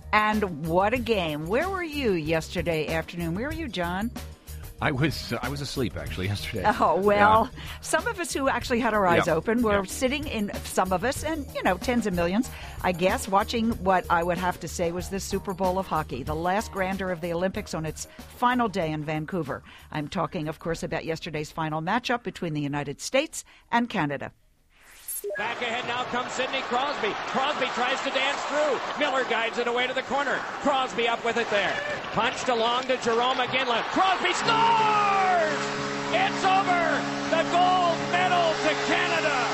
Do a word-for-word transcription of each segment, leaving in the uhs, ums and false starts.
And what a game. Where were you yesterday afternoon? Where were you, John? I was uh, I was asleep, actually, yesterday. Oh, well, yeah. Some of us who actually had our eyes yeah. open were yeah. sitting in, some of us, and, you know, tens of millions, I guess, watching what I would have to say was the Super Bowl of hockey, the last grandeur of the Olympics on its final day in Vancouver. I'm talking, of course, about yesterday's final matchup between the United States and Canada. Back ahead now comes Sidney Crosby. Crosby tries to dance through. Miller guides it away to the corner. Crosby up with it there. Punched along to Jerome McGinley. Crosby scores! It's over! The gold medal to Canada!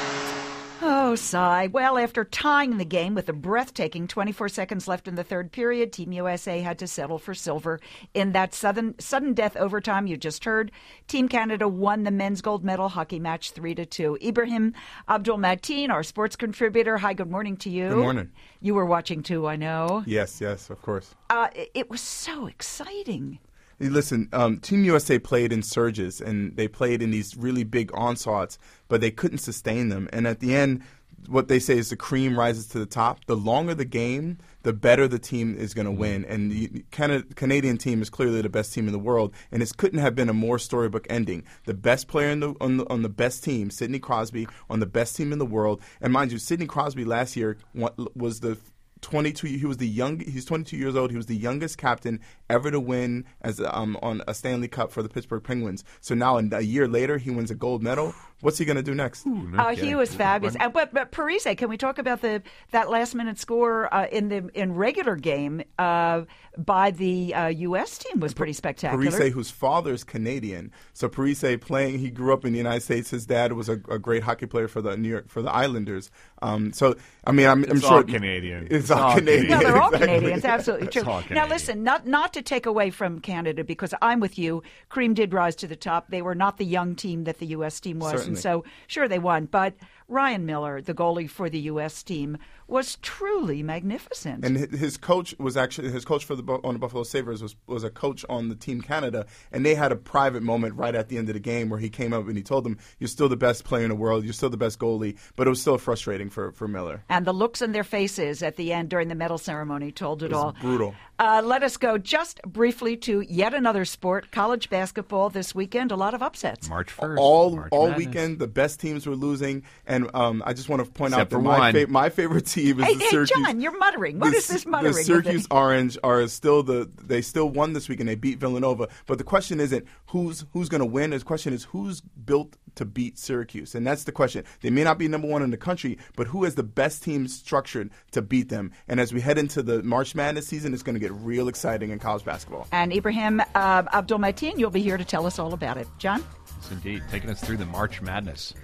Oh, sigh. Well, after tying the game with a breathtaking twenty-four seconds left in the third period, Team U S A had to settle for silver in that sudden, sudden death overtime you just heard. Team Canada won the men's gold medal hockey match three to two. Ibrahim Abdul-Mateen, our sports contributor. Hi, good morning to you. Good morning. You were watching too, I know. Yes, yes, of course. Uh, it, it was so exciting. Listen, um, Team U S A played in surges, and they played in these really big onslaughts, but they couldn't sustain them. And at the end, what they say is the cream rises to the top. The longer the game, the better the team is going to win. And the Canada, Canadian team is clearly the best team in the world, and it couldn't have been a more storybook ending. The best player in the, on, the, on the best team, Sidney Crosby, on the best team in the world. And mind you, Sidney Crosby last year was the twenty-two. He was the young. He's twenty-two years old. He was the youngest captain ever to win as um, on a Stanley Cup for the Pittsburgh Penguins. So now, a year later, he wins a gold medal. What's he going to do next? Ooh, uh, he was fabulous. Uh, but but Parise, can we talk about the that last minute score uh, in the in regular game uh, by the uh, U S team was pretty spectacular. Parise, whose father is Canadian, so Parise playing. He grew up in the United States. His dad was a, a great hockey player for the New York for the Islanders. Um, so I mean, I'm, I'm it's sure all Canadian. It's, it's all, all Canadian. Canadian. No, they're all exactly. Canadians. Absolutely true. Now listen, not not to take away from Canada, because I'm with you. Cream did rise to the top. They were not the young team that the U S team was, Certainly. and so sure they won. But Ryan Miller, the goalie for the U S team, was truly magnificent. And his coach was actually his coach for the on the Buffalo Sabres was was a coach on the Team Canada, and they had a private moment right at the end of the game where he came up and he told them, "You're still the best player in the world. You're still the best goalie." But it was still frustrating for, for Miller. And the looks on their faces at the end during the medal ceremony told it, it was all. Brutal. Uh, let us go just briefly to yet another sport, college basketball this weekend. A lot of upsets. March first. All March all Madness. weekend, the best teams were losing, and um, I just want to point Except out that for my, one. fa- my favorite team is Hey, the hey, Syracuse. John, you're muttering. What the, is this muttering? The Syracuse Orange are still the they still won this week and they beat Villanova. But the question isn't who's who's going to win. The question is who's built to beat Syracuse, and that's the question. They may not be number one in the country, but who has the best team structured to beat them? And as we head into the March Madness season, it's going to get real exciting in college basketball. And Ibrahim uh, Abdul-Mateen, you'll be here to tell us all about it. John? Yes, indeed. Taking us through the March Madness.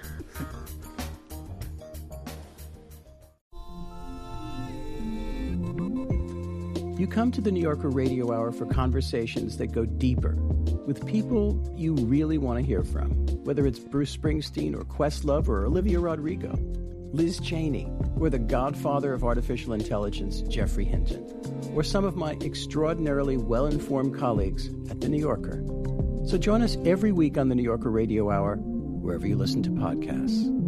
You come to the New Yorker Radio Hour for conversations that go deeper with people you really want to hear from, whether it's Bruce Springsteen or Questlove or Olivia Rodrigo, Liz Cheney, or the godfather of artificial intelligence, Jeffrey Hinton, or some of my extraordinarily well-informed colleagues at The New Yorker. So join us every week on the New Yorker Radio Hour, wherever you listen to podcasts.